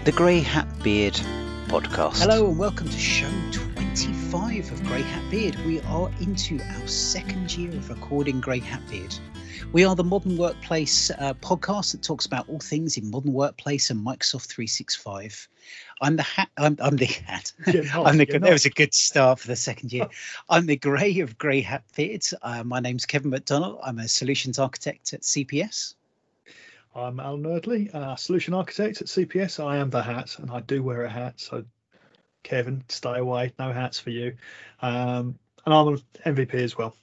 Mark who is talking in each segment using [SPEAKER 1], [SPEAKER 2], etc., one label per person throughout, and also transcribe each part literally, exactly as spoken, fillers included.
[SPEAKER 1] The Grey Hat Beard podcast.
[SPEAKER 2] Hello and welcome to show twenty-five of Grey Hat Beard. We are into our second year of recording Grey Hat Beard. We are the Modern Workplace uh, podcast that talks about all things in modern workplace and Microsoft three sixty-five. I'm the hat. I'm, I'm the hat.
[SPEAKER 3] Not,
[SPEAKER 2] I'm the. That was a good start for the second year. I'm the Grey of Grey Hat Beard. Uh, my name's Kevin McDonald. I'm a solutions architect at C P S.
[SPEAKER 3] I'm Alan Nerdley, uh, solution architect at C P S. I am the hat, and I do wear a hat. So, Kevin, stay away. No hats for you. Um, and I'm an M V P as well.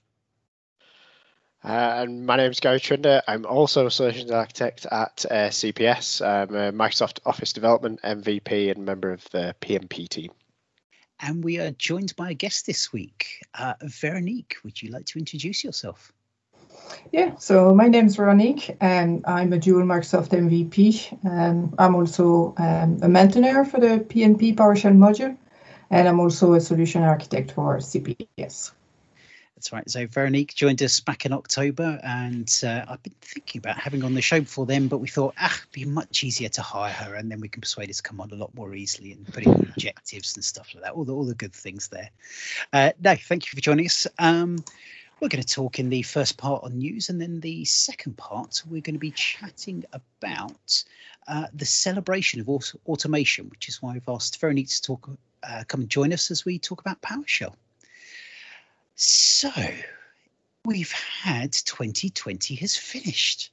[SPEAKER 4] Uh, and my name's Gary Trinder. I'm also a solutions architect at uh, C P S. I'm a Microsoft Office Development M V P and member of the P M P team.
[SPEAKER 2] And we are joined by a guest this week, uh, Veronique. Would you like to introduce yourself?
[SPEAKER 5] Yeah, so my name is Veronique and I'm a dual Microsoft M V P. Um, I'm also um, a maintainer for the P M P PowerShell module, and I'm also a solution architect for C P S.
[SPEAKER 2] That's right. So Veronique joined us back in October, and uh, I've been thinking about having on the show before then, but we thought, ah, it'd be much easier to hire her, and then we can persuade her to come on a lot more easily and put in objectives and stuff like that. All the all the good things there. Uh, no, thank you for joining us. Um, We're going to talk in the first part on news, and then the second part, we're going to be chatting about uh, the celebration of auto- automation, which is why I've asked Veronique to talk, uh, come and join us as we talk about PowerShell. So, we've had twenty twenty has finished.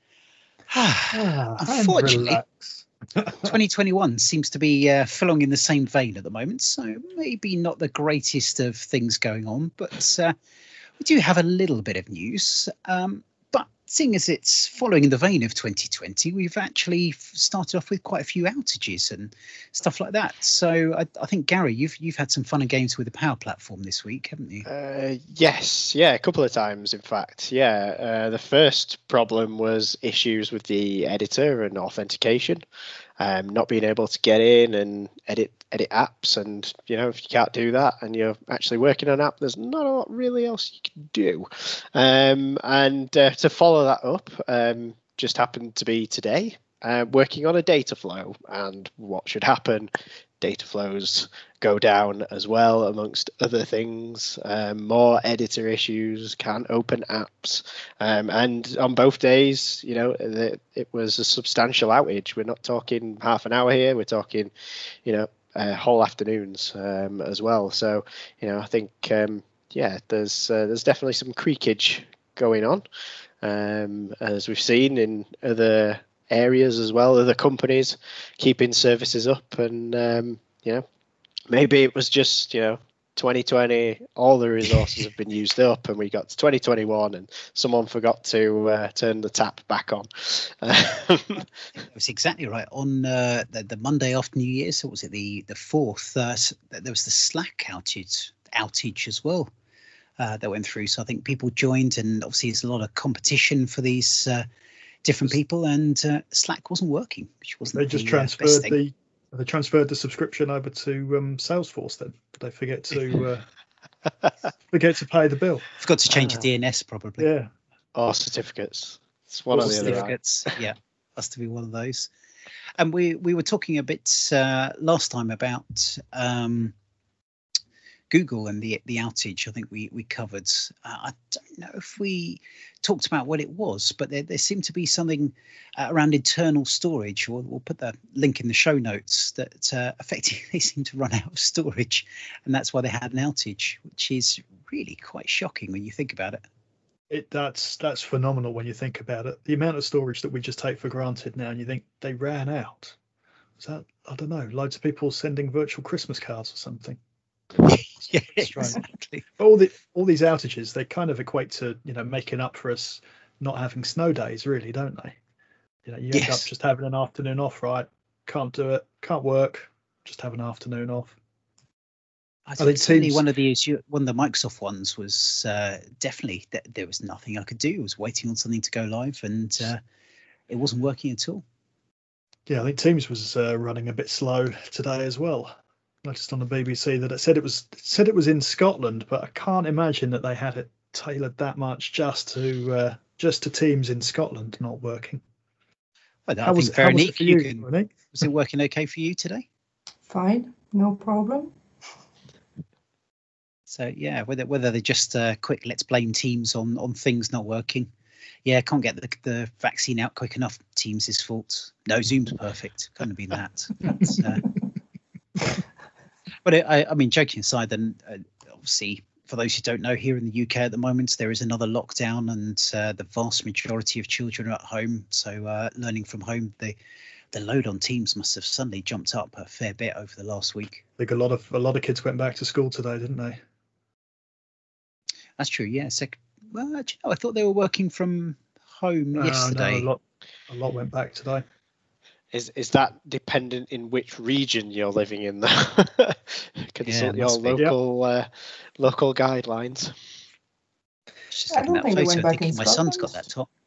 [SPEAKER 3] Ah,
[SPEAKER 2] Unfortunately, twenty twenty-one seems to be uh, flowing in the same vein at the moment, so maybe not the greatest of things going on, but uh, we do have a little bit of news, um, but seeing as it's following in the vein of twenty twenty, we've actually started off with quite a few outages and stuff like that. So I, I think, Gary, you've you've had some fun and games with the Power Platform this week, haven't you?
[SPEAKER 4] Uh, yes, yeah, a couple of times, in fact. Yeah, uh, the first problem was issues with the editor and authentication. Um, not being able to get in and edit edit apps, and you know, if you can't do that and you're actually working on an app, there's not a lot really else you can do. Um, and uh, to follow that up, um, just happened to be today uh, working on a data flow, and what should happen? Data flows go down as well, amongst other things. Um, more editor issues, can't open apps, um, and on both days, you know, the, it was a substantial outage. We're not talking half an hour here; we're talking, you know, uh, whole afternoons um, as well. So, you know, I think, um, yeah, there's uh, there's definitely some creakage going on, um, as we've seen in other areas as well, other companies keeping services up, and um, you know, maybe it was just, you know, twenty twenty, all the resources have been used up, and we got to twenty twenty-one and someone forgot to uh, turn the tap back on.
[SPEAKER 2] That's exactly right. On uh, the, the Monday after New Year, so was it the the fourth? Uh, there was the Slack outage outage as well uh, that went through. So I think people joined, and obviously there's a lot of competition for these uh, different people, and uh, Slack wasn't working, which wasn't.
[SPEAKER 3] They just
[SPEAKER 2] the,
[SPEAKER 3] transferred
[SPEAKER 2] uh,
[SPEAKER 3] the they transferred the subscription over to um, Salesforce. Then did they forget to uh, forget to pay the bill?
[SPEAKER 2] Forgot to change
[SPEAKER 4] Ah.
[SPEAKER 2] the D N S probably.
[SPEAKER 3] Yeah.
[SPEAKER 4] Or certificates. It's one
[SPEAKER 2] Or
[SPEAKER 4] or the other. Right?
[SPEAKER 2] certificates. Yeah, has to be one of those. And we we were talking a bit uh, last time about um, Google and the the outage. I think we we covered. Uh, I don't know if we talked about what it was, but there, there seemed to be something uh, around internal storage. We'll, we'll put the link in the show notes that uh, effectively they seem to run out of storage, and that's why they had an outage, which is really quite shocking when you think about it.
[SPEAKER 3] It that's that's phenomenal when you think about it. The amount of storage that we just take for granted now, and you think they ran out. Is that, I don't know, loads of people sending virtual Christmas cards or something?
[SPEAKER 2] Yeah,
[SPEAKER 3] Strange.
[SPEAKER 2] exactly.
[SPEAKER 3] all the all these outages, they kind of equate to, you know, making up for us not having snow days, really, don't they? You know, you end
[SPEAKER 2] Yes.
[SPEAKER 3] up just having an afternoon off, right? Can't do it, can't work, just have an afternoon off.
[SPEAKER 2] I
[SPEAKER 3] I
[SPEAKER 2] think
[SPEAKER 3] think
[SPEAKER 2] certainly
[SPEAKER 3] Teams-
[SPEAKER 2] one of the issue, one of the Microsoft ones was uh, definitely that there was nothing I could do. I was waiting on something to go live, and uh, it wasn't working at all.
[SPEAKER 3] Yeah, I think Teams was uh, running a bit slow today as well. Noticed on the B B C that it said it was it said it was in Scotland, but I can't imagine that they had it tailored that much just to uh, just to Teams in Scotland not working.
[SPEAKER 2] Well, I
[SPEAKER 3] How was,
[SPEAKER 2] think
[SPEAKER 3] how was it
[SPEAKER 2] Veronique,
[SPEAKER 3] for
[SPEAKER 2] you
[SPEAKER 3] you,
[SPEAKER 2] can,
[SPEAKER 3] Veronique?
[SPEAKER 2] was it working okay for you today?
[SPEAKER 5] Fine, no problem.
[SPEAKER 2] So yeah, whether whether they're just uh, quick, let's blame Teams on on things not working. Yeah, can't get the, the vaccine out quick enough. Teams' fault. No, Zoom's perfect. Couldn't have been that. But, uh, but it, I, I mean, joking aside, then uh, obviously, for those who don't know, here in the U K at the moment, there is another lockdown, and uh, the vast majority of children are at home. So uh, learning from home, the the load on Teams must have suddenly jumped up a fair bit over the last week.
[SPEAKER 3] I think a lot of a lot of kids went back to school today, didn't they?
[SPEAKER 2] That's true. Yeah. So, well, actually, no, I thought they were working from home
[SPEAKER 3] Oh,
[SPEAKER 2] yesterday.
[SPEAKER 3] no, a lot, a lot went back today.
[SPEAKER 4] Is is that dependent in which region you're living in? Consult
[SPEAKER 2] Yeah,
[SPEAKER 4] your
[SPEAKER 2] must be.
[SPEAKER 4] local uh, local guidelines.
[SPEAKER 2] Just
[SPEAKER 5] I
[SPEAKER 2] looking
[SPEAKER 5] don't
[SPEAKER 2] at that
[SPEAKER 5] think they
[SPEAKER 2] photo,
[SPEAKER 5] went
[SPEAKER 2] I'm
[SPEAKER 5] back
[SPEAKER 2] thinking
[SPEAKER 5] in
[SPEAKER 2] my son's got that
[SPEAKER 5] Scotland.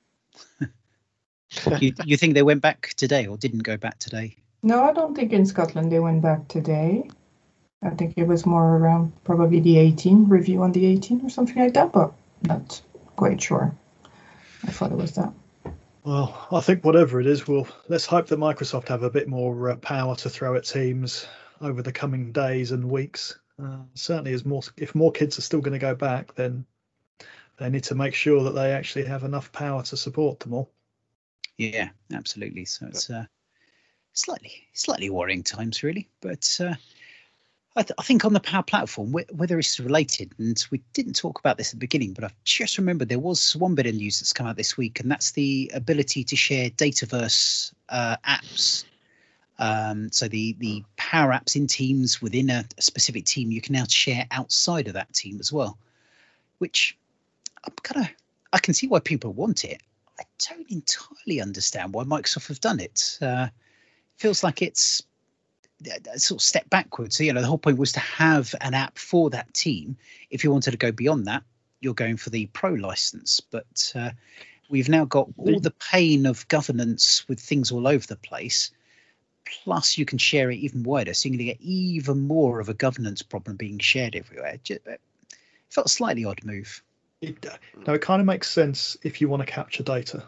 [SPEAKER 2] top. you, you think they went back today or didn't go back today?
[SPEAKER 5] No, I don't think in Scotland they went back today. I think it was more around probably the eighteen, review on the eighteen or something like that, but not quite sure. I thought it was that.
[SPEAKER 3] Well, I think whatever it is, we'll let's hope that Microsoft have a bit more uh, power to throw at Teams over the coming days and weeks. Uh, certainly, as more if more kids are still going to go back, then they need to make sure that they actually have enough power to support them all.
[SPEAKER 2] Yeah, absolutely. So it's uh, slightly slightly worrying times, really. But uh, I, th- I think on the Power Platform, wh- whether it's related, and we didn't talk about this at the beginning, but I've just remembered there was one bit of news that's come out this week, and that's the ability to share Dataverse uh, apps. Um, so the the Power Apps in Teams within a, a specific team, you can now share outside of that team as well, which I'm kind of I can see why people want it. I don't entirely understand why Microsoft have done it. Uh, feels like it's a sort of step backwards. So, you know, the whole point was to have an app for that team. If you wanted to go beyond that, you're going for the pro license. But uh, we've now got all the pain of governance with things all over the place. Plus, you can share it even wider. So you're going to get even more of a governance problem being shared everywhere. It felt a slightly odd move.
[SPEAKER 3] It, now, it kind of makes sense if you want to capture data.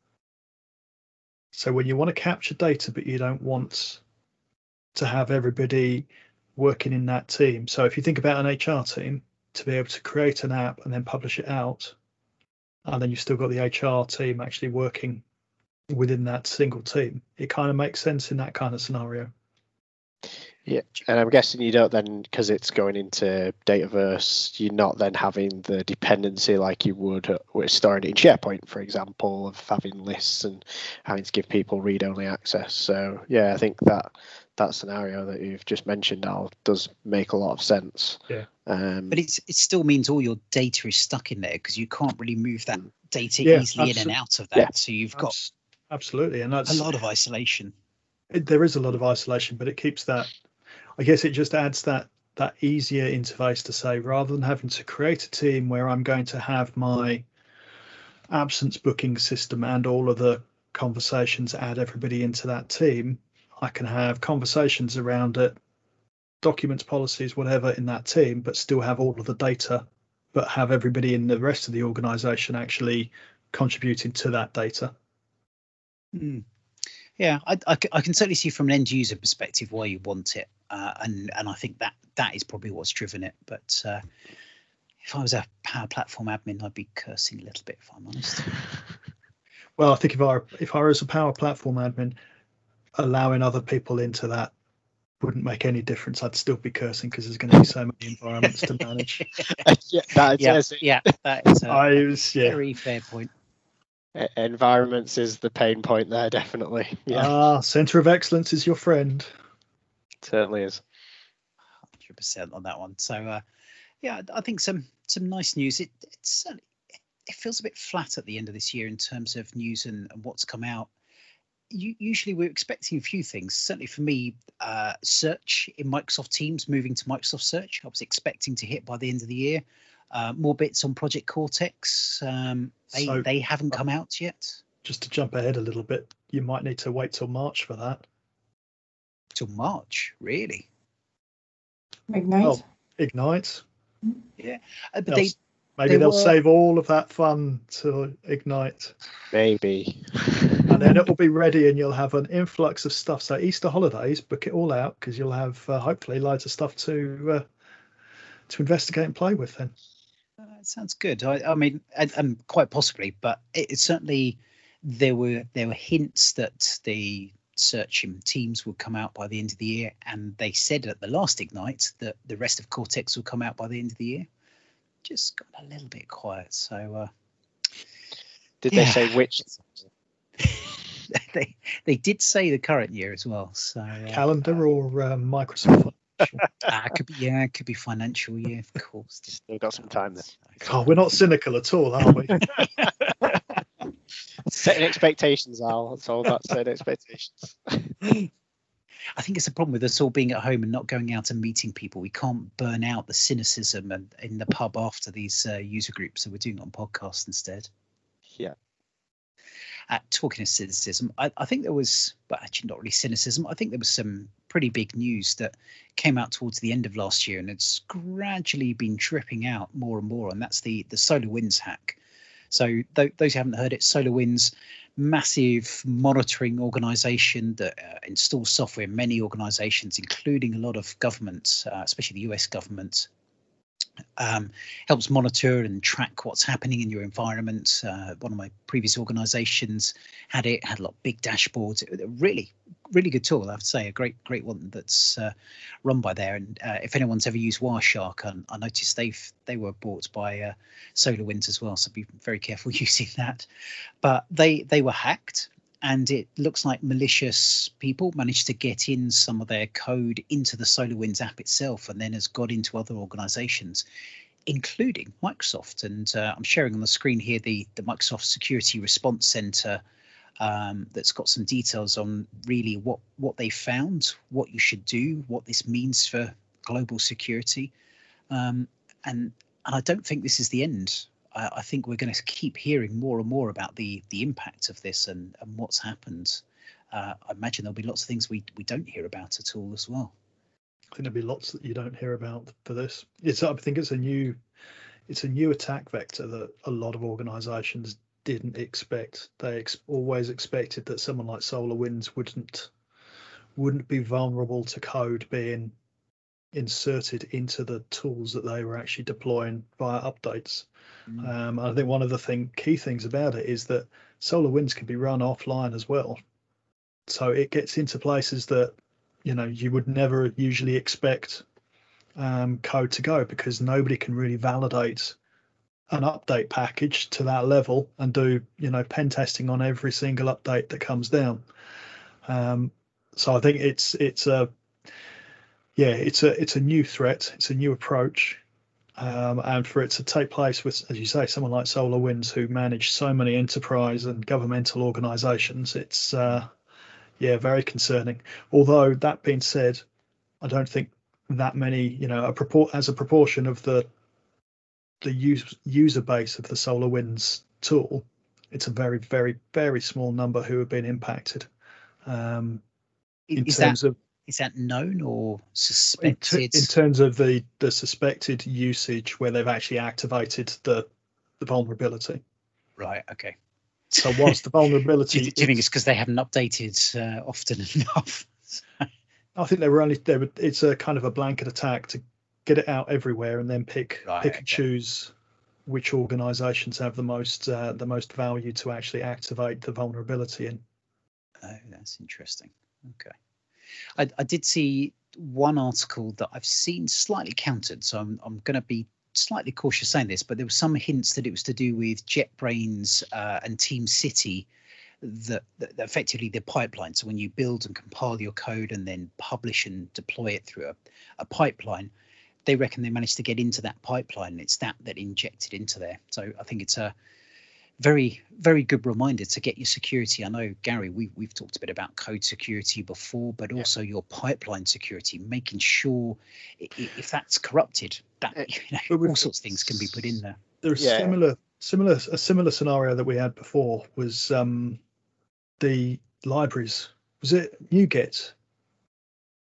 [SPEAKER 3] So when you want to capture data, but you don't want to have everybody working in that team. So if you think about an H R team, to be able to create an app and then publish it out, and then you've still got the H R team actually working within that single team, it kind of makes sense in that kind of scenario.
[SPEAKER 4] Yeah, and I'm guessing you don't then, because it's going into Dataverse, you're not then having the dependency like you would uh, with storing it in SharePoint, for example, of having lists and having to give people read-only access. So yeah, I think that that scenario that you've just mentioned, Al, does make a lot of sense.
[SPEAKER 3] Yeah.
[SPEAKER 4] Um,
[SPEAKER 2] But it's, it still means all your data is stuck in there because you can't really move that data
[SPEAKER 3] Yeah,
[SPEAKER 2] easily in and
[SPEAKER 3] absol-
[SPEAKER 2] out of that.
[SPEAKER 4] yeah.
[SPEAKER 2] So you've got
[SPEAKER 3] Abs- Absolutely, and that's
[SPEAKER 2] a lot of isolation.
[SPEAKER 3] it, there is a lot of isolation, but it keeps that. I guess it just adds that that easier interface to say, rather than having to create a team where I'm going to have my absence booking system and all of the conversations, add everybody into that team, I can have conversations around it, documents, policies, whatever in that team, but still have all of the data, but have everybody in the rest of the organization actually contributing to that data.
[SPEAKER 2] Mm. Yeah, I, I, I can certainly see from an end user perspective why you want it, uh, and and I think that that is probably what's driven it. But uh, if I was a Power Platform admin, I'd be cursing a little bit, if I'm honest.
[SPEAKER 3] Well, I think if I if I was a Power Platform admin, allowing other people into that wouldn't make any difference. I'd still be cursing because there's going to be so many environments to manage.
[SPEAKER 4] yeah, that
[SPEAKER 2] yeah,
[SPEAKER 4] is,
[SPEAKER 2] yeah, that is a
[SPEAKER 3] I was yeah.
[SPEAKER 2] very fair point.
[SPEAKER 4] e- environments is the pain point there, definitely. Yeah,
[SPEAKER 3] Ah, Centre of Excellence is your friend.
[SPEAKER 4] certainly is.
[SPEAKER 2] one hundred percent on that one. So, uh, yeah, I think some some nice news. It it's certainly, it feels a bit flat at the end of this year in terms of news and, and what's come out. You, usually we're expecting a few things. Certainly for me, uh, search in Microsoft Teams, moving to Microsoft Search, I was expecting to hit by the end of the year. Uh, more bits on Project Cortex. Um, they
[SPEAKER 3] So-
[SPEAKER 2] they haven't come out yet
[SPEAKER 3] Just to jump ahead a little bit, you might need to wait till March for that.
[SPEAKER 2] till March, really.
[SPEAKER 5] Ignite.
[SPEAKER 3] Oh. Ignite.
[SPEAKER 2] Yeah, uh, but
[SPEAKER 3] They'll,
[SPEAKER 2] they
[SPEAKER 3] maybe
[SPEAKER 2] they
[SPEAKER 3] they'll
[SPEAKER 2] were-
[SPEAKER 3] save all of that fun to Ignite.
[SPEAKER 4] Maybe.
[SPEAKER 3] and then it will be ready, and you'll have an influx of stuff. So Easter holidays, book it all out, because you'll have uh, hopefully loads of stuff to uh, to investigate and play with then.
[SPEAKER 2] Uh, it sounds good. I, I mean, and, and quite possibly, but it, it certainly there were there were hints that the searching teams would come out by the end of the year, and they said at the last Ignite that the rest of Cortex will come out by the end of the year. Just got a little bit quiet. So, uh,
[SPEAKER 4] did
[SPEAKER 2] yeah.
[SPEAKER 4] they say which?
[SPEAKER 2] they they did say the current year as well. So uh,
[SPEAKER 3] Calendar or uh, Microsoft?
[SPEAKER 2] uh, could be yeah, it could be financial year, of course.
[SPEAKER 4] Still got some time there.
[SPEAKER 3] Oh, we're not cynical at all, are we?
[SPEAKER 4] Setting expectations, Al. It's all about setting expectations.
[SPEAKER 2] I think it's a problem with us all being at home and not going out and meeting people. We can't burn out the cynicism and in the pub after these uh, user groups, so we're doing it on podcast instead.
[SPEAKER 4] Yeah.
[SPEAKER 2] Uh, talking of cynicism, I, I think there was, well, actually not really cynicism. I think there was some pretty big news that came out towards the end of last year, and it's gradually been dripping out more and more. And that's the the SolarWinds hack. So th- those who haven't heard it, SolarWinds, massive monitoring organization that uh, installs software in many organizations, including a lot of governments, uh, especially the U S government. Um, helps monitor and track what's happening in your environment. Uh, one of my previous organizations had it, had a lot of big dashboards. It, really, really good tool, I have to say, a great, great one that's uh, run by there. And uh, if anyone's ever used Wireshark, I, I noticed they've they were bought by uh, SolarWinds as well, so be very careful using that. But they they were hacked. And it looks like malicious people managed to get in some of their code into the SolarWinds app itself, and then has got into other organizations, including Microsoft. And uh, I'm sharing on the screen here the, the Microsoft Security Response Center um, that's got some details on really what, what they found, what you should do, what this means for global security. Um, and, and I don't think this is the end. I think we're going to keep hearing more and more about the the impact of this and, and what's happened. Uh, I imagine there'll be lots of things we, we don't hear about at all as well.
[SPEAKER 3] I think there'll be lots that you don't hear about for this. It's I think it's a new it's a new attack vector that a lot of organisations didn't expect. They ex- always expected that someone like SolarWinds wouldn't wouldn't be vulnerable to code being inserted into the tools that they were actually deploying via updates. Mm. Um, I think one of the thing, key things about it is that SolarWinds can be run offline as well. So it gets into places that, you know, you would never usually expect um, code to go, because nobody can really validate an update package to that level and do, you know, pen testing on every single update that comes down. Um, so I think it's it's a yeah, it's a it's a new threat. It's a new approach. Um, and for it to take place with, as you say, someone like SolarWinds, who manage so many enterprise and governmental organizations, it's, uh, yeah, very concerning. Although, that being said, I don't think that many, you know, a propor- as a proportion of the the use, user base of the SolarWinds tool, it's a very, very, very small number who have been impacted. Um, in
[SPEAKER 2] is
[SPEAKER 3] terms
[SPEAKER 2] that,
[SPEAKER 3] of
[SPEAKER 2] is that known or suspected?
[SPEAKER 3] In, t- in terms of the, the suspected usage where they've actually activated the the vulnerability.
[SPEAKER 2] Right. Okay.
[SPEAKER 3] So whilst the vulnerability,
[SPEAKER 2] do, you, do you think it's because they haven't updated uh, often enough?
[SPEAKER 3] I think they were only they were. It's a kind of a blanket attack to get it out everywhere and then pick
[SPEAKER 2] right,
[SPEAKER 3] pick
[SPEAKER 2] okay.
[SPEAKER 3] and choose which organisations have the most uh, the most value to actually activate the vulnerability in.
[SPEAKER 2] Oh, that's interesting. Okay. I, I did see one article that I've seen slightly countered, so I'm I'm going to be slightly cautious saying this, but there were some hints that it was to do with JetBrains uh, and TeamCity, that, that effectively the pipeline. So when you build and compile your code and then publish and deploy it through a, a pipeline, they reckon they managed to get into that pipeline. And it's that that injected into there. So I think it's a very, very good reminder to get your security. I know, Gary, we, we've talked a bit about code security before, but also yeah. your pipeline security, making sure if that's corrupted, that you know, all sorts of things can be put in there.
[SPEAKER 3] There's
[SPEAKER 4] yeah.
[SPEAKER 3] similar, similar, a similar scenario that we had before was um, the libraries. Was it NuGet?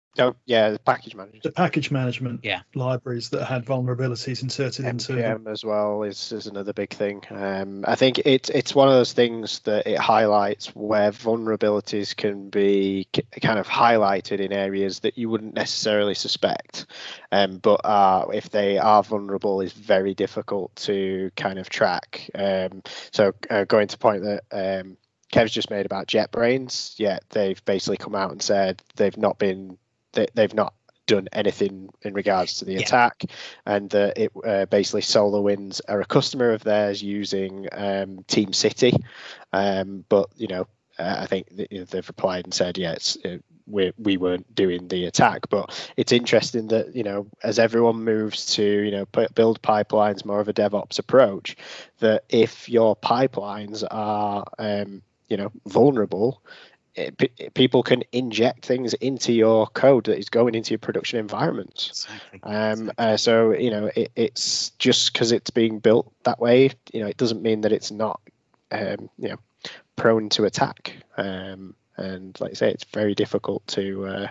[SPEAKER 4] Oh, yeah, the package management.
[SPEAKER 3] The package management
[SPEAKER 2] Yeah.
[SPEAKER 3] libraries that had vulnerabilities inserted into them.
[SPEAKER 4] N P M as well is, is another big thing. Um, I think it's it's one of those things that it highlights where vulnerabilities can be k- kind of highlighted in areas that you wouldn't necessarily suspect, um, but uh, if they are vulnerable, is very difficult to kind of track. Um, so uh, going to point that. Um, Kev's just made about JetBrains. Yeah, they've basically come out and said they've not been they, they've not done anything in regards to the
[SPEAKER 2] Yeah.
[SPEAKER 4] attack, and that it uh, basically SolarWinds are a customer of theirs using um, Team City, um, but you know uh, I think that, you know, they've replied and said yeah it's uh, we we weren't doing the attack. But it's interesting that you know as everyone moves to you know p- build pipelines, more of a DevOps approach, that if your pipelines are um, you know vulnerable, it, p- people can inject things into your code that is going into your production environments.
[SPEAKER 2] Exactly.
[SPEAKER 4] Um,
[SPEAKER 2] exactly.
[SPEAKER 4] uh, so you know it, it's just because it's being built that way, you know, it doesn't mean that it's not um, you know prone to attack. Um, and like I say, it's very difficult to uh,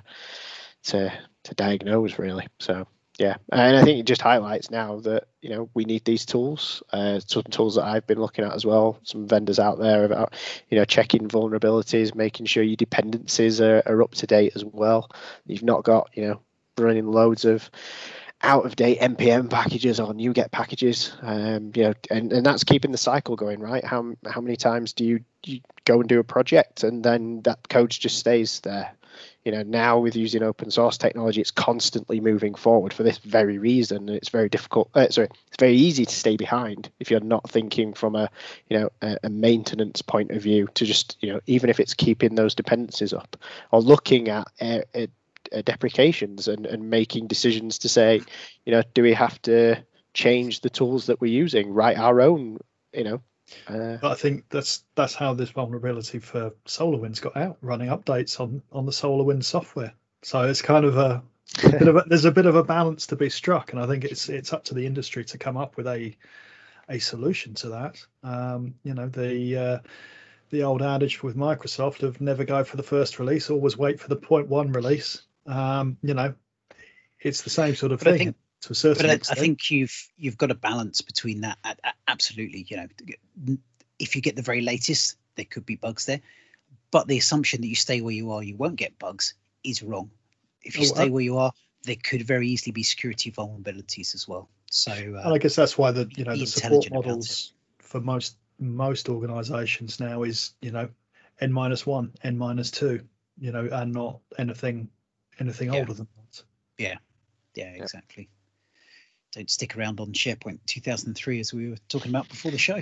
[SPEAKER 4] to to diagnose really. So. Yeah, and I think it just highlights now that you know we need these tools. Uh, some tools that I've been looking at as well. Some vendors out there about you know checking vulnerabilities, making sure your dependencies are, are up to date as well. You've not got you know running loads of out of date N P M packages or NuGet packages. Um, you know, and, and that's keeping the cycle going, right? How how many times do you, you go and do a project and then that code just stays there? You know, now with using open source technology, it's constantly moving forward for this very reason. And it's very difficult. Uh, sorry, it's very easy to stay behind if you're not thinking from a, you know, a, a maintenance point of view. To just, you know, even if it's keeping those dependencies up or looking at uh, uh, uh, deprecations and and making decisions to say, you know, do we have to change the tools that we're using, write our own, you know. Uh,
[SPEAKER 3] But I think that's that's how this vulnerability for SolarWinds got out, running updates on on the SolarWinds software. So it's kind of a, a bit of a, there's a bit of a balance to be struck, and I think it's it's up to the industry to come up with a a solution to that. Um, you know, the uh, the old adage with Microsoft of never go for the first release, always wait for the point one release. Um, you know, it's the same sort of
[SPEAKER 2] But I
[SPEAKER 3] thing
[SPEAKER 2] think-
[SPEAKER 3] to a certain
[SPEAKER 2] But I, I
[SPEAKER 3] extent.
[SPEAKER 2] think you've you've got a balance between that. A- a- Absolutely, you know, if you get the very latest, there could be bugs there. But the assumption that you stay where you are, you won't get bugs, is wrong. If you
[SPEAKER 3] Oh,
[SPEAKER 2] stay
[SPEAKER 3] I-
[SPEAKER 2] where you are, there could very easily be security vulnerabilities as well. So,
[SPEAKER 3] And
[SPEAKER 2] uh,
[SPEAKER 3] I guess that's why the you know
[SPEAKER 2] be
[SPEAKER 3] the support
[SPEAKER 2] intelligent about
[SPEAKER 3] models for most most organizations now is you know n minus one, n minus two, you know, and not anything anything
[SPEAKER 2] Yeah.
[SPEAKER 3] older than that.
[SPEAKER 2] yeah, exactly. Don't stick around on SharePoint two thousand three as we were talking about before the show.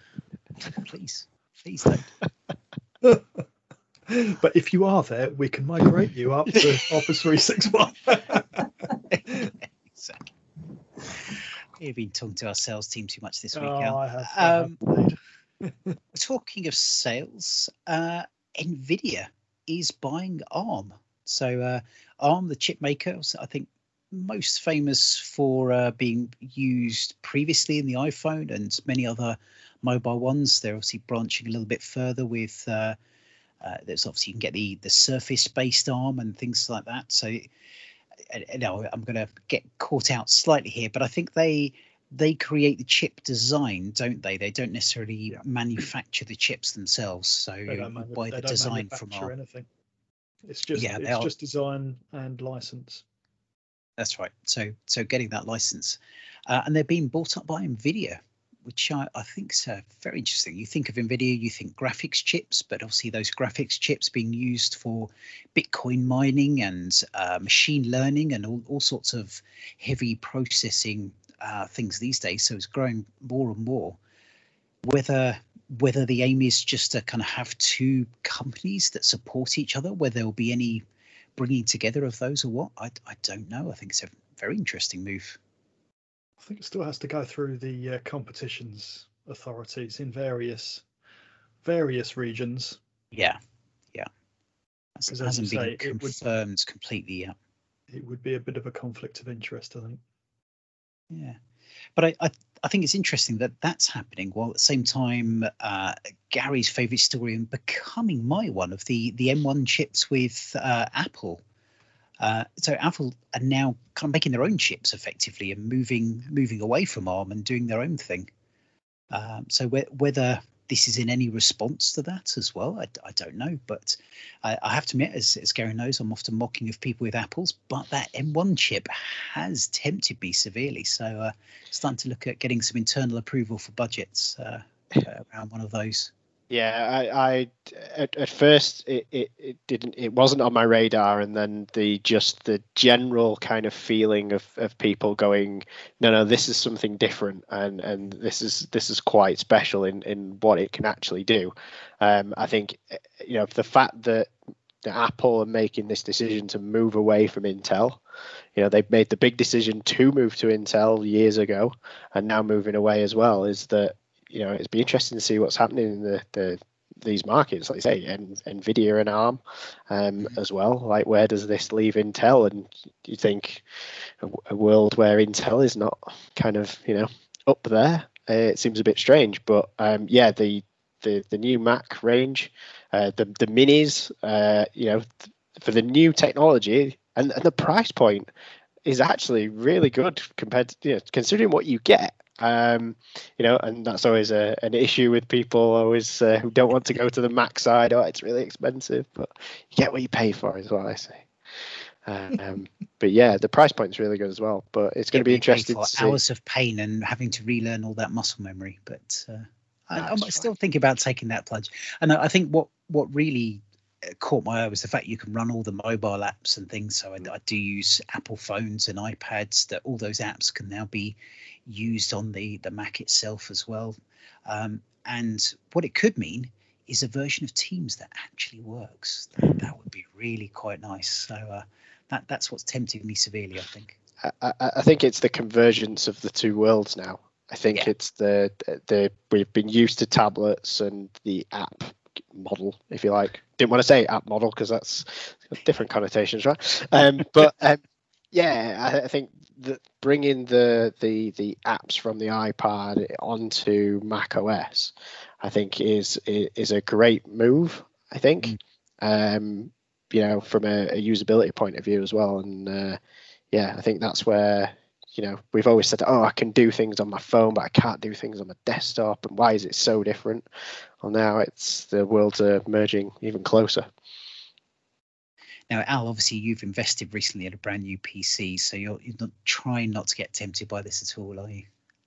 [SPEAKER 2] Please, please don't.
[SPEAKER 3] But if you are there, we can migrate you up to Office three sixty-one.
[SPEAKER 2] Exactly. We've been talking to our sales team too much this week,
[SPEAKER 3] Oh,
[SPEAKER 2] Al.
[SPEAKER 3] I have, I have
[SPEAKER 2] Um,
[SPEAKER 3] indeed.
[SPEAKER 2] Talking of sales, uh, NVIDIA is buying ARM. So uh, ARM, the chip maker, was, I think most famous for uh, being used previously in the iPhone and many other mobile ones. They're obviously branching a little bit further with, uh, uh, there's obviously you can get the, the Surface-based ARM and things like that. So you know, I'm going to get caught out slightly here, but I think they they create the chip design, don't they? They don't necessarily
[SPEAKER 3] Yeah.
[SPEAKER 2] manufacture the chips themselves. So
[SPEAKER 3] They don't,
[SPEAKER 2] you
[SPEAKER 3] manu-
[SPEAKER 2] buy
[SPEAKER 3] they
[SPEAKER 2] the
[SPEAKER 3] don't
[SPEAKER 2] design from
[SPEAKER 3] manufacture
[SPEAKER 2] ARM.
[SPEAKER 3] anything. It's just
[SPEAKER 2] Yeah, they
[SPEAKER 3] it's
[SPEAKER 2] are-
[SPEAKER 3] just design and license.
[SPEAKER 2] That's right. So so getting that license, uh, and they're being bought up by NVIDIA, which I, I think is uh, very interesting. You think of NVIDIA, you think graphics chips, but obviously those graphics chips being used for Bitcoin mining and uh, machine learning and all, all sorts of heavy processing uh, things these days. So it's growing more and more. Whether whether the aim is just to kind of have two companies that support each other, whether there will be any bringing together of those or what, I, I don't know. I think it's a very interesting move.
[SPEAKER 3] I think it still has to go through the uh, competitions authorities in various various regions.
[SPEAKER 2] Yeah, yeah. It
[SPEAKER 3] 'Cause as
[SPEAKER 2] hasn't
[SPEAKER 3] you
[SPEAKER 2] been
[SPEAKER 3] say, it would-
[SPEAKER 2] confirmed completely yet.
[SPEAKER 3] It would be a bit of a conflict of interest, I think.
[SPEAKER 2] Yeah, but I, I I think it's interesting that that's happening while at the same time uh, Gary's favourite story and becoming my one of the the M one chips with uh, Apple Uh, so Apple are now kind of making their own chips effectively and moving moving away from ARM and doing their own thing. Um, so wh- whether this is in any response to that as well, I, I don't know. But I, I have to admit, as, as Gary knows, I'm often mocking of people with Apples, but that M one chip has tempted me severely. So uh, starting to look at getting some internal approval for budgets uh, around one of those.
[SPEAKER 4] Yeah, I, I at, at first it, it, it didn't it wasn't on my radar, and then the just the general kind of feeling of, of people going, no, no, this is something different, and, and this is this is quite special in, in what it can actually do. Um, I think, you know, the fact that the Apple are making this decision to move away from Intel, you know, they've made the big decision to move to Intel years ago, and now moving away as well, is that, you know, it'd be interesting to see what's happening in the, the these markets, like you say, and Nvidia and ARM um, mm-hmm. as well. Like, where does this leave Intel? And do you think a, a world where Intel is not kind of, you know, up there? Uh, it seems a bit strange, but um, yeah, the, the the new Mac range, uh, the the minis, uh, you know, th- for the new technology and, and the price point is actually really good compared to, you know, considering what you get. Um, you know, and that's always a, an issue with people always uh, who don't want to go to the Mac side. Oh, it's really expensive, but you get what you pay for, is what I say. Um, but yeah, the price point is really good as well. But it's going to be interesting to see.
[SPEAKER 2] Hours of pain and having to relearn all that muscle memory. But uh, I, I'm right. still thinking about taking that plunge. And I think what what really caught my eye was the fact you can run all the mobile apps and things. So I, I do use Apple phones and iPads. That all those apps can now be used on the the Mac itself as well. Um, and what it could mean is a version of Teams that actually works. That, that would be really quite nice. So uh, that that's what's tempting me severely, I think.
[SPEAKER 4] I, I think it's the convergence of the two worlds now. I think yeah. it's the the we've been used to tablets and the app model, if you like. Didn't want to say app model because that's different connotations, right? Um, but um, yeah, I, I think that bringing the the the apps from the iPad onto Mac O S, I think is is a great move. I think, mm. um, you know, from a, a usability point of view as well, and uh, yeah, I think that's where, you know, we've always said, oh, I can do things on my phone, but I can't do things on my desktop, and why is it so different? Well, now it's the worlds are merging even closer.
[SPEAKER 2] Now, Al, obviously you've invested recently in a brand new P C, so you're, you're not trying not to get tempted by this at all, are you?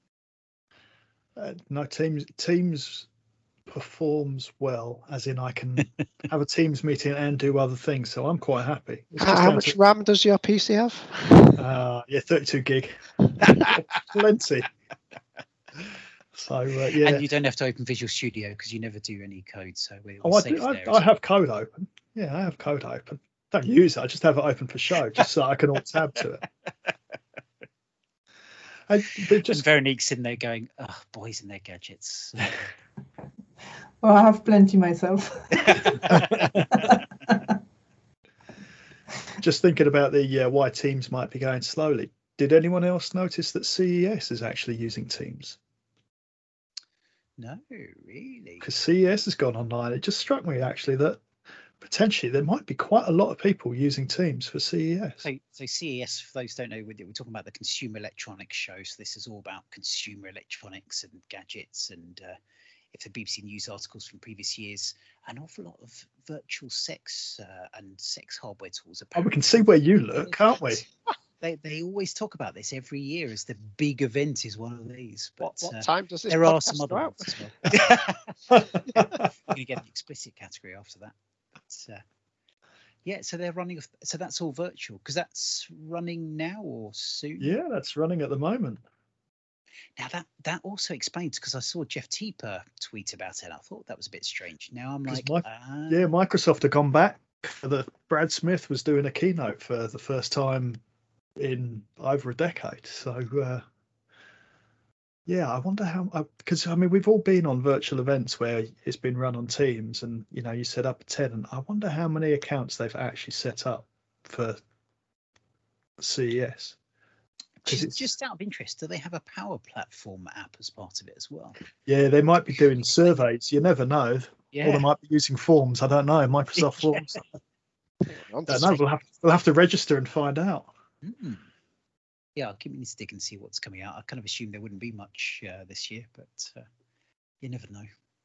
[SPEAKER 3] Uh, no, Teams Teams performs well, as in I can have a Teams meeting and do other things, so I'm quite happy.
[SPEAKER 4] It's How, how much to, RAM does your P C have?
[SPEAKER 3] Uh, yeah, thirty-two gig. Plenty. So uh, yeah,
[SPEAKER 2] and you don't have to open Visual Studio because you never do any code. So we're, we're
[SPEAKER 3] oh, I,
[SPEAKER 2] safe
[SPEAKER 3] do, I,
[SPEAKER 2] there,
[SPEAKER 3] I have code open. Yeah, I have code open. Don't use it. I just have it open for show, just so I can alt tab to it. I, but just
[SPEAKER 2] and Veronique's in there going, "Oh, boys and their gadgets."
[SPEAKER 5] Well, I have plenty myself.
[SPEAKER 3] Just thinking about the uh, why Teams might be going slowly. Did anyone else notice that C E S is actually using Teams?
[SPEAKER 2] No, really.
[SPEAKER 3] Because C E S has gone online. It just struck me actually that potentially there might be quite a lot of people using Teams for C E S.
[SPEAKER 2] So, so C E S, for those who don't know, we're talking about the Consumer Electronics Show. So this is all about consumer electronics and gadgets. And uh, if the B B C News articles from previous years, an awful lot of virtual sex uh, and sex hardware tools.
[SPEAKER 3] Oh, we can see where you look, can't we?
[SPEAKER 2] They they always talk about this every year as the big event is one of these. But
[SPEAKER 4] what, what
[SPEAKER 2] uh,
[SPEAKER 4] time does this
[SPEAKER 2] there are some other
[SPEAKER 4] out?
[SPEAKER 2] ones as well. We're going to get an explicit category after that. But, uh, yeah, so they're running. So that's all virtual because that's running now or soon.
[SPEAKER 3] Yeah, that's running at the moment.
[SPEAKER 2] Now that that also explains because I saw Jeff Teeper tweet about it. And I thought that was a bit strange. Now I'm like,
[SPEAKER 3] my,
[SPEAKER 2] uh,
[SPEAKER 3] yeah, Microsoft have gone back. The Brad Smith was doing a keynote for the first time in over a decade. So uh, yeah, I wonder how, because I mean we've all been on virtual events where it's been run on Teams, and you know you set up a tenant. I wonder how many accounts they've actually set up for C E S.
[SPEAKER 2] Just, just out of interest, do they have a Power Platform app as part of it as well?
[SPEAKER 3] Yeah, they might be doing surveys. You never know.
[SPEAKER 2] Yeah.
[SPEAKER 3] Or they might be using Forms. I don't know. Microsoft Forms. Don't know. We'll have we'll have to register and find out.
[SPEAKER 2] Mm. Yeah, I'll keep me stick and see what's coming out. I kind of assumed there wouldn't be much uh, this year, but uh, you never know.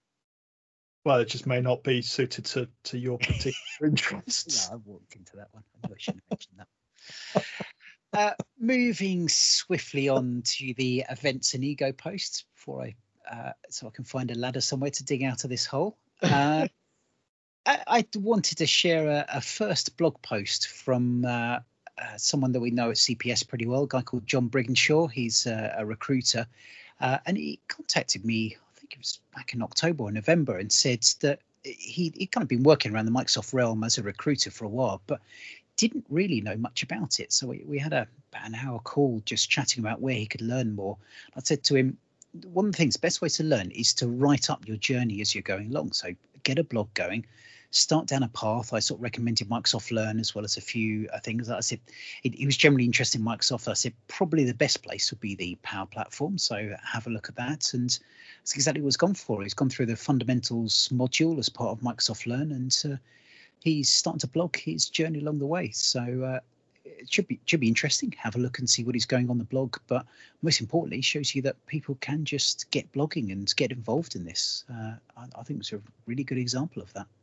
[SPEAKER 3] Well, it just may not be suited to, to your particular interests.
[SPEAKER 2] No, I walked into that one. I shouldn't have mentioned that. Uh, moving swiftly on to the events and ego posts before I, uh, so I can find a ladder somewhere to dig out of this hole. Uh, I, I wanted to share a, a first blog post from uh, uh, someone that we know at C P S pretty well, a guy called John Brigginshaw. He's uh, a recruiter, uh, and he contacted me, I think it was back in October or November, and said that he, he'd kind of been working around the Microsoft realm as a recruiter for a while, but didn't really know much about it. So we, we had a, about an hour call just chatting about where he could learn more. I said to him, one of the things, best way to learn is to write up your journey as you're going along. So get a blog going, start down a path. I sort of recommended Microsoft Learn as well as a few uh, things. I said it, he was generally interested in Microsoft. I said probably the best place would be the Power Platform. So have a look at that. And that's exactly what he's gone for. He's gone through the fundamentals module as part of Microsoft Learn, and uh, he's starting to blog his journey along the way. So uh, it should be should be interesting. Have a look and see what he's going on the blog. But most importantly, shows you that people can just get blogging and get involved in this. Uh, I, I think it's a really good example of that.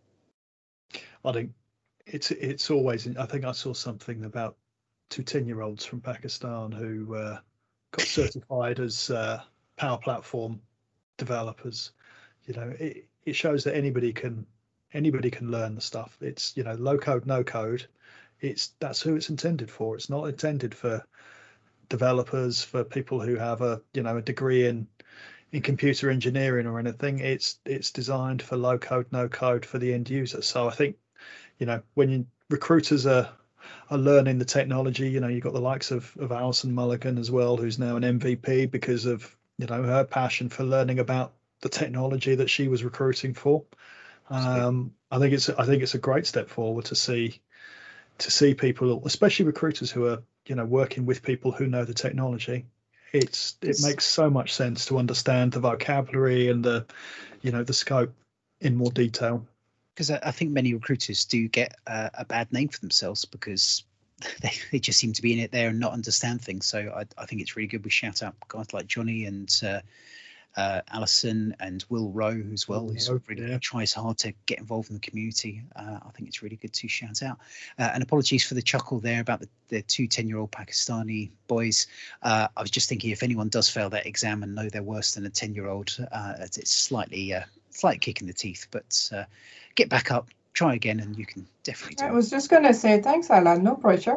[SPEAKER 3] I think it's it's always. I think I saw something about two ten-year-olds from Pakistan who uh, got certified as uh, Power Platform developers. You know, it, it shows that anybody can. Anybody can learn the stuff. It's, you know, low code, no code. It's that's who it's intended for. It's not intended for developers, for people who have a, you know, a degree in in computer engineering or anything. It's it's designed for low code, no code for the end user. So I think, you know, when you, recruiters are are learning the technology, you know, you've got the likes of of Alison Mulligan as well, who's now an M V P because of, you know, her passion for learning about the technology that she was recruiting for. Um, I think it's I think it's a great step forward to see to see people, especially recruiters who are, you know, working with people who know the technology. It's it makes so much sense to understand the vocabulary and the, you know, the scope in more detail.
[SPEAKER 2] Because I, I think many recruiters do get uh, a bad name for themselves because they, they just seem to be in it there and not understand things. So I, I think it's really good we shout out guys like Johnny and uh, Uh, Alison and Will Rowe as well, who really yeah. tries hard to get involved in the community. Uh, I think it's really good to shout out. Uh, and apologies for the chuckle there about the, the two ten-year-old Pakistani boys. Uh, I was just thinking if anyone does fail that exam and know they're worse than a ten-year-old, uh, it's, it's slightly uh, slight kick in the teeth. But uh, get back up, try again, and you can definitely do
[SPEAKER 5] I
[SPEAKER 2] it.
[SPEAKER 5] was just going to say thanks, Alan. No pressure.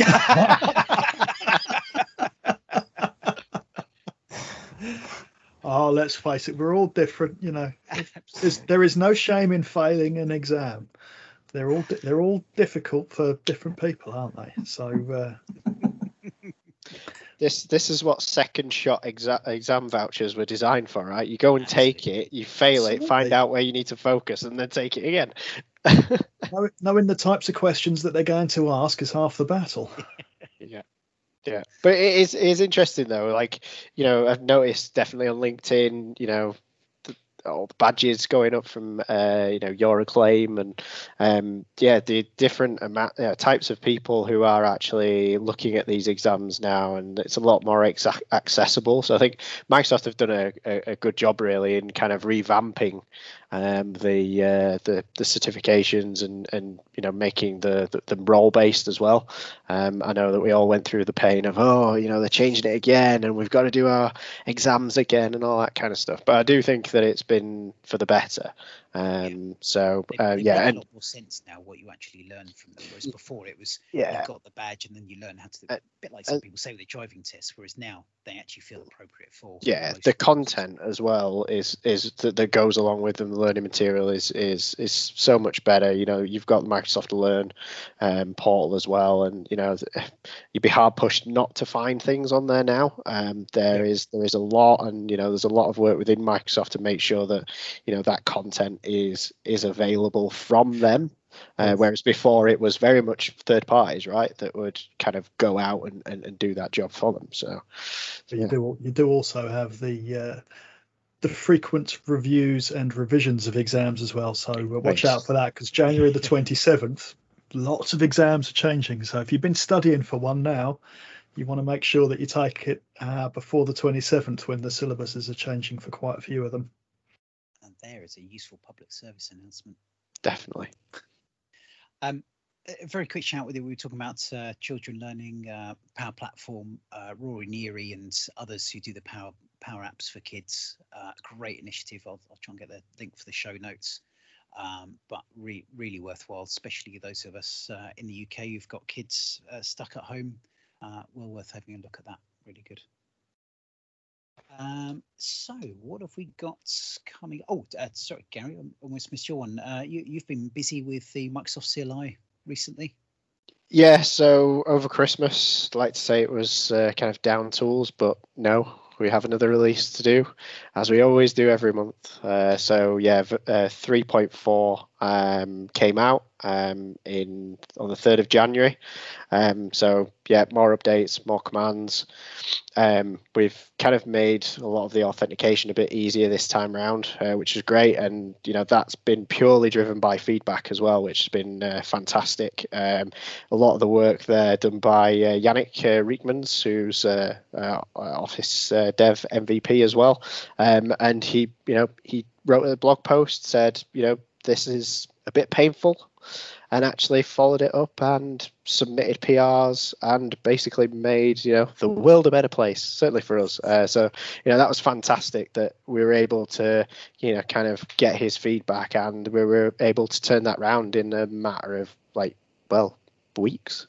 [SPEAKER 3] Oh, let's face it, we're all different, you know. There's, there is no shame in failing an exam. They're all they're all difficult for different people, aren't they? So uh...
[SPEAKER 4] this this is what second shot exa- exam vouchers were designed for, right? You go and take it, you fail Absolutely. it, find out where you need to focus, and then take it again.
[SPEAKER 3] Knowing the types of questions that they're going to ask is half the battle.
[SPEAKER 4] Yeah. Yeah, but it is it is interesting though. Like, you know, I've noticed definitely on LinkedIn, you know, the, all the badges going up from uh, you know, Your Acclaim and um, yeah, the different amount, uh, types of people who are actually looking at these exams now, and it's a lot more exa- accessible. So I think Microsoft have done a, a, a good job really in kind of revamping um, the, uh, the the certifications and and you know, making the the, the role based as well. Um, I know that we all went through the pain of, oh, you know, they're changing it again and we've got to do our exams again and all that kind of stuff. But I do think that it's been for the better. Um, yeah. So uh,
[SPEAKER 2] they, they
[SPEAKER 4] yeah,
[SPEAKER 2] make
[SPEAKER 4] and
[SPEAKER 2] a lot more sense now what you actually learn from them. Whereas before it was
[SPEAKER 4] yeah.
[SPEAKER 2] you got the badge and then you learn how to. A bit like some uh, people say with the driving test. Whereas now they actually feel appropriate for.
[SPEAKER 4] Yeah, the content as well is is that, that goes along with them. The learning material is is is so much better. You know, you've got the Microsoft Learn um, portal as well, and you know, you'd be hard pushed not to find things on there now. Um, there yeah. is there is a lot, and you know, there's a lot of work within Microsoft to make sure that you know that content is is available from them. Uh, whereas before it was very much third parties, right, that would kind of go out and, and, and do that job for them. So,
[SPEAKER 3] but you yeah. do you do also have the uh, the frequent reviews and revisions of exams as well. So uh, watch out for that, because January the twenty-seventh, lots of exams are changing. So if you've been studying for one now, you want to make sure that you take it uh, before the twenty-seventh, when the syllabuses are changing for quite a few of them.
[SPEAKER 2] And there is a useful public service announcement.
[SPEAKER 4] Definitely.
[SPEAKER 2] Um, a very quick shout with you. We were talking about uh, children learning, uh, Power Platform, uh, Rory Neary and others who do the Power Power Apps for kids. Uh, great initiative. I'll, I'll try and get the link for the show notes. Um, but re really worthwhile, especially those of us uh, in the U K who've got kids uh, stuck at home. Uh, well worth having a look at that. Really good. Um, so what have we got coming? Oh, uh, sorry, Gary, I almost missed your one. Uh, you, you've been busy with the Microsoft C L I recently.
[SPEAKER 4] Yeah, so over Christmas, I'd like to say it was uh, kind of down tools, but no, we have another release to do, as we always do every month. Uh, so yeah, uh, three point four um, came out um, in on the third of January. Um, so yeah, more updates, more commands. Um, we've kind of made a lot of the authentication a bit easier this time around, uh, which is great. And, you know, that's been purely driven by feedback as well, which has been uh, fantastic. Um, a lot of the work there done by uh, Yannick uh, Riekmans, who's uh, uh, Office uh, Dev M V P as well. Um, and he, you know, he wrote a blog post, said, you know, this is a bit painful, and actually followed it up and submitted P Rs and basically made, you know, the world a better place, certainly for us. Uh, so, you know, that was fantastic that we were able to, you know, kind of get his feedback, and we were able to turn that round in a matter of like, well, weeks.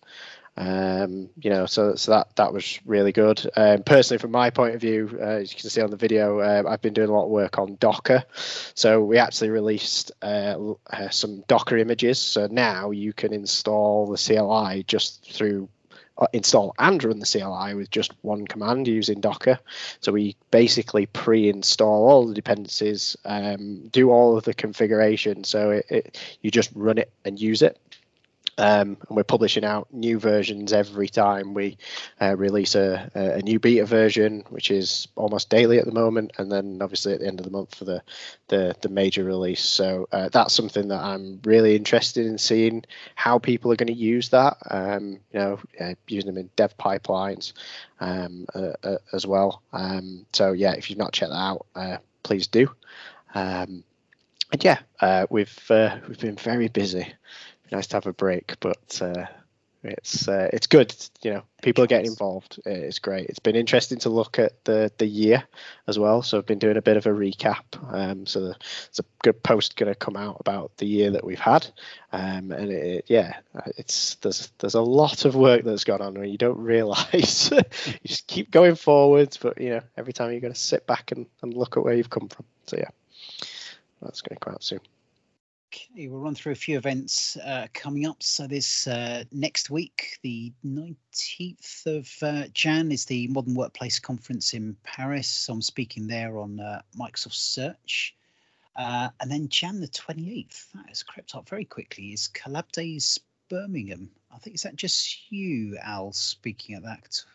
[SPEAKER 4] Um, you know, so so that that was really good. Um, personally, from my point of view, uh, as you can see on the video, uh, I've been doing a lot of work on Docker. So we actually released uh, uh, some Docker images. So now you can install the C L I just through uh, install and run the C L I with just one command using Docker. So we basically pre-install all the dependencies, um, do all of the configuration. So it, it you just run it and use it. Um, and we're publishing out new versions every time we uh, release a, a new beta version, which is almost daily at the moment, and then obviously at the end of the month for the the, the major release. So uh, that's something that I'm really interested in seeing how people are going to use that. Um, you know, uh, using them in dev pipelines um, uh, uh, as well. Um, so yeah, if you've not checked that out, uh, please do. Um, and yeah, uh, we've uh, we've been very busy. Nice to have a break, but uh, it's uh, it's good. You know, people are getting involved. It's great. It's been interesting to look at the the year as well. So I've been doing a bit of a recap. Um, so there's a good post going to come out about the year that we've had. Um, and it, it, yeah, it's there's there's a lot of work that's gone on, and you don't realise. You just keep going forwards, but you know, every time you're going to sit back and, and look at where you've come from. So yeah, that's going to come out soon.
[SPEAKER 2] Okay, we'll run through a few events uh, coming up. So this uh, next week, the nineteenth of uh, January, is the Modern Workplace Conference in Paris. So I'm speaking there on uh, Microsoft Search. Uh, and then January the twenty-eighth, that has crept up very quickly, is Collab Days Birmingham. I think, is that just you, Al, speaking at that?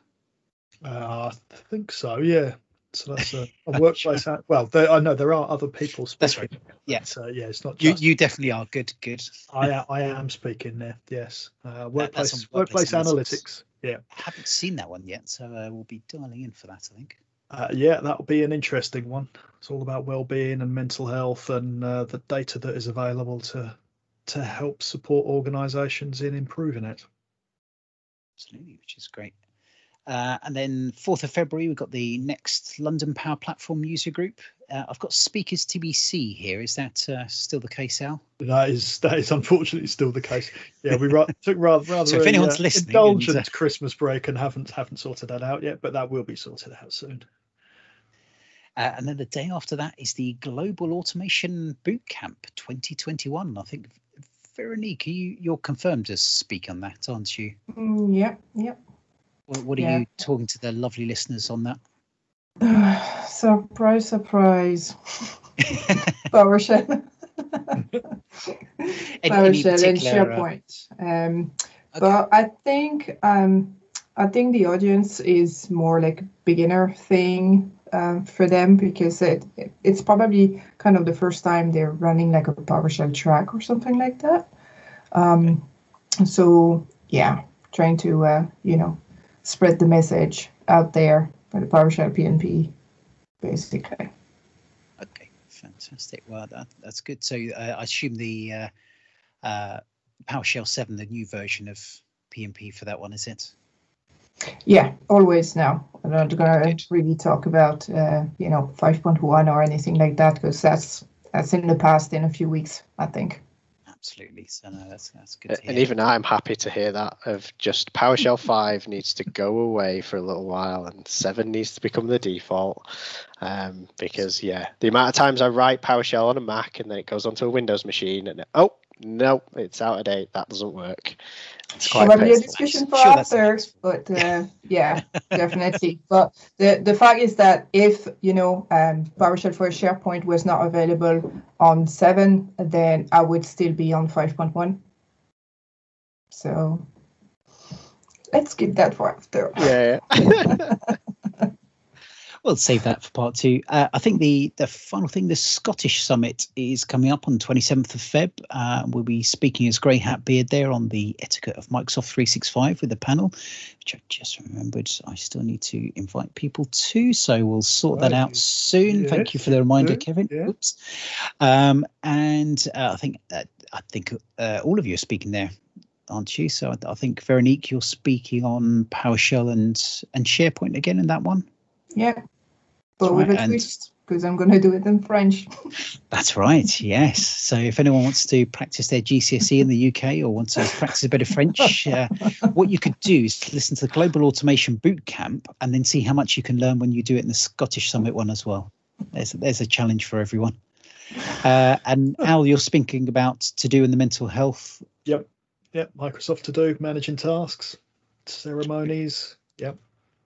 [SPEAKER 3] Uh, I think so, yeah. So that's a, a workplace. Well, there, I know there are other people speaking.
[SPEAKER 2] That's right. Yeah.
[SPEAKER 3] But, uh, yeah, it's not
[SPEAKER 2] You,
[SPEAKER 3] just.
[SPEAKER 2] you definitely are. Good, good.
[SPEAKER 3] I, I am speaking there, yes. Uh, workplace,
[SPEAKER 2] Workplace
[SPEAKER 3] workplace
[SPEAKER 2] Analytics.
[SPEAKER 3] analytics. Yeah.
[SPEAKER 2] I haven't seen that one yet, so uh, we'll be dialing in for that, I think.
[SPEAKER 3] Uh, yeah, that'll be an interesting one. It's all about well-being and mental health, and uh, the data that is available to to help support organisations in improving it.
[SPEAKER 2] Absolutely, which is great. Uh, and then fourth of February, we've got the next London Power Platform user group. Uh, I've got speakers T B C here. Is that uh, still the case, Al?
[SPEAKER 3] That is that is unfortunately still the case. Yeah, we ra- took rather rather
[SPEAKER 2] so if
[SPEAKER 3] a,
[SPEAKER 2] anyone's
[SPEAKER 3] uh,
[SPEAKER 2] listening,
[SPEAKER 3] indulgent
[SPEAKER 2] and, uh,
[SPEAKER 3] Christmas break and haven't haven't sorted that out yet, but that will be sorted out soon.
[SPEAKER 2] Uh, and then the day after that is the Global Automation Bootcamp twenty twenty-one. I think, Veronique, you, you're confirmed to speak on that, aren't you?
[SPEAKER 5] Mm, yep, yep.
[SPEAKER 2] What, what are
[SPEAKER 5] Yeah.
[SPEAKER 2] you talking to the lovely listeners on that?
[SPEAKER 5] Surprise, surprise. PowerShell.
[SPEAKER 2] Any- any
[SPEAKER 5] PowerShell and
[SPEAKER 2] particular, uh,
[SPEAKER 5] SharePoint. Um,
[SPEAKER 2] Okay.
[SPEAKER 5] But I think um, I think the audience is more like beginner thing um, for them, because it it's probably kind of the first time they're running like a PowerShell track or something like that. Um, so yeah, trying to uh, you know spread the message out there for the PowerShell P N P, basically.
[SPEAKER 2] Okay, fantastic. Well, that, that's good. So uh, I assume the uh, uh, PowerShell seven, the new version of P N P for that one, is it?
[SPEAKER 5] Yeah, always now. I'm not going to really talk about, uh, you know, five point one or anything like that, because that's that's in the past in a few weeks, I think.
[SPEAKER 2] Absolutely. So no, that's that's good to hear.
[SPEAKER 4] And even I'm happy to hear that of just PowerShell five needs to go away for a little while and seven needs to become the default. Um, because yeah, the amount of times I write PowerShell on a Mac and then it goes onto a Windows machine and oh no, it's out of date. That doesn't work. It's quite
[SPEAKER 5] Probably a
[SPEAKER 4] painful.
[SPEAKER 5] discussion for
[SPEAKER 2] Sure,
[SPEAKER 5] after, but uh, yeah, definitely. But the the fact is that if you know um, PowerShell for SharePoint was not available on seven, then I would still be on five point one. So let's keep that for after.
[SPEAKER 4] Yeah. yeah.
[SPEAKER 2] We'll save that for part two. Uh, I think the the final thing, the Scottish Summit is coming up on twenty-seventh of Feb. Uh, we'll be speaking as Grey Hat Beard there on the etiquette of Microsoft three sixty-five with the panel, which I just remembered I still need to invite people to. So we'll sort
[SPEAKER 3] Right.
[SPEAKER 2] that out soon.
[SPEAKER 3] Yes,
[SPEAKER 2] Thank you for the reminder,
[SPEAKER 3] yeah,
[SPEAKER 2] Kevin.
[SPEAKER 3] yeah.
[SPEAKER 2] Oops. Um, and uh, I think uh, I think uh, all of you are speaking there, aren't you? So I, I think Veronique, you're speaking on PowerShell and and SharePoint again in that one.
[SPEAKER 5] Yeah, but
[SPEAKER 2] That's
[SPEAKER 5] with
[SPEAKER 2] right,
[SPEAKER 5] a
[SPEAKER 2] and-
[SPEAKER 5] twist, because I'm going to do it in French.
[SPEAKER 2] That's right. Yes. So if anyone wants to practice their G C S E in the U K or wants to practice a bit of French, uh, what you could do is listen to the Global Automation Bootcamp and then see how much you can learn when you do it in the Scottish Summit one as well. There's there's a challenge for everyone. Uh, and Al, you're speaking about to do in the mental health.
[SPEAKER 3] Yep. Yep. Microsoft to do, managing tasks, ceremonies. Yep.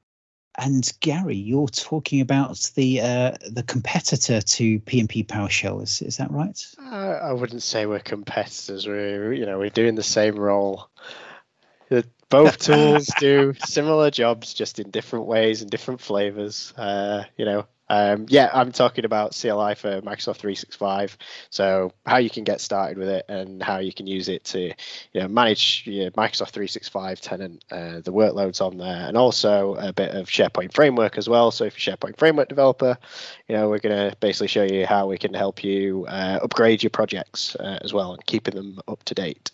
[SPEAKER 2] And Gary, you're talking about the uh, the competitor to P N P PowerShell. Is is that right?
[SPEAKER 4] Uh, I wouldn't say we're competitors. We're, you know, we're doing the same role. The- Both tools do similar jobs, just in different ways and different flavors. Uh, you know, um, yeah, I'm talking about C L I for Microsoft three sixty-five. So how you can get started with it and how you can use it to, you know, manage your Microsoft three sixty-five tenant, uh, the workloads on there, and also a bit of SharePoint Framework as well. So if you're a SharePoint Framework developer, you know, we're going to basically show you how we can help you uh, upgrade your projects uh, as well and keeping them up to date.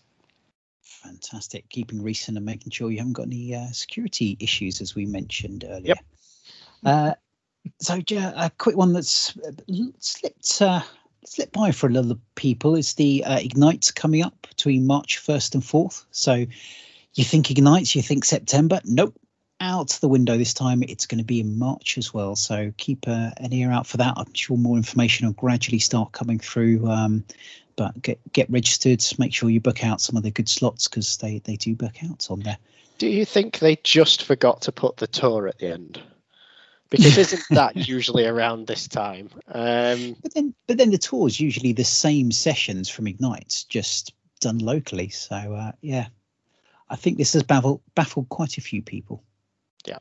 [SPEAKER 2] Fantastic. Keeping recent and making sure you haven't got any uh, security issues, as we mentioned earlier.
[SPEAKER 4] Yep.
[SPEAKER 2] Uh, so, yeah, a quick one that's uh, slipped uh, slipped by for a lot of people is the uh, Ignite coming up between March first and fourth. So you think Ignite, you think September. Nope. Out the window this time. It's going to be in March as well. So keep uh, an ear out for that. I'm sure more information will gradually start coming through. Um, But get get registered. Make sure you book out some of the good slots because they they do book out on there.
[SPEAKER 4] Do you think they just forgot to put the tour at the end? Because isn't that usually around this time? Um,
[SPEAKER 2] But then but then the tour is usually the same sessions from Ignite, just done locally. So uh, yeah, I think this has baffled baffled quite a few people.
[SPEAKER 4] Yeah.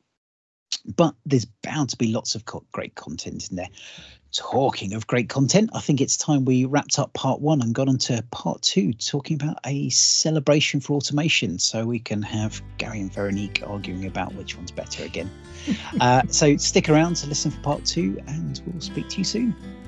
[SPEAKER 2] But there's bound to be lots of co- great content in there. Talking of great content, I think it's time we wrapped up part one and got on to part two, talking about a celebration for automation. So we can have Gary and Veronique arguing about which one's better again. uh, so stick around to listen for part two and we'll speak to you soon.